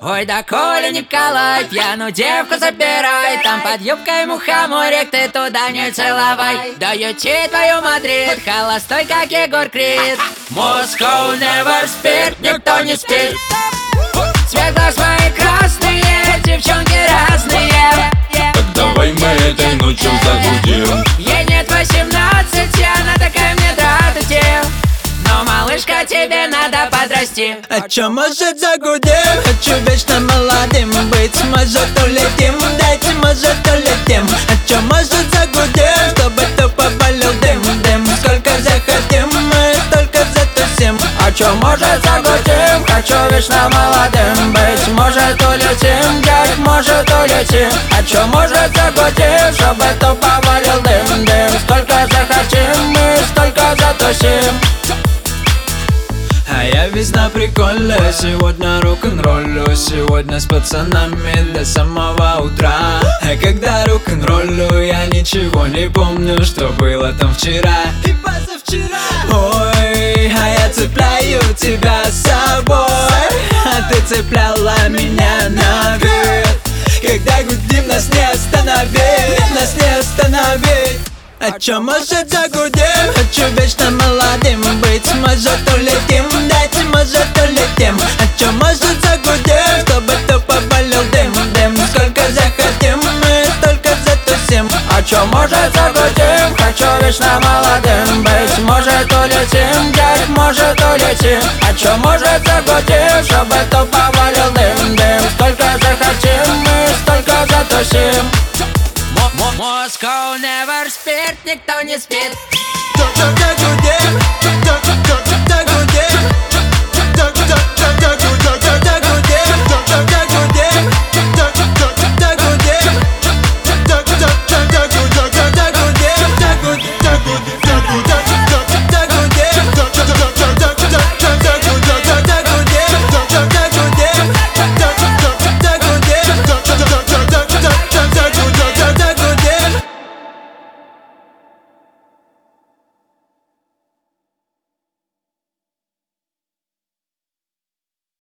Ой, да Коля Николай, пьяную девку забирай. Там под юбкой мухоморик, ты туда не целовай. Даете твою Мадрид, холостой, как Егор Крид. Moscow never спит, никто не спит. Цвет глаз мои красные, девчонки разные. Так давай мы этой ночью загудим. Ей нет 18, она такая мне дрожит. Но, малышка, тебе надо подрасти. А чё, может, загудим? Хочу вечно молодым быть. Может, улетим, дайте, может, улетим. А чё, может, загудим? Чтобы тупо валил дым. Сколько захотим, мы столько затусим. А чё, может, загудим? Хочу вечно молодым быть. Может, улетим, дядь, может, улетим. А чё, может, загудим? Чтобы тупо валил дым. Сколько захотим, мы столько затусим. А я весь на приколе, сегодня рок-н-роллю. Сегодня с пацанами до самого утра. А когда рок-н-роллю, я ничего не помню, что было там вчера и позавчера. Ой, а я цепляю тебя с собой, а ты цепляла меня наверх. Когда гудим, нас не остановить, нас не остановить. А чё, может, загудим? Хочу вечно молодым быть. Может, улетим, дайте, может, улетим. А чё, может, загудим? Чтобы тупо валил дым. Сколько захотим, мы столько затусим. А чё, может, загудим? Хочу вечно молодым быть. Может, улетим, дядь, может, улетим. А чё, может, загудим? Чтобы тупо валил дым. Сколько захотим, мы столько затусим. Moscow never спит, никто не спит. Загудим.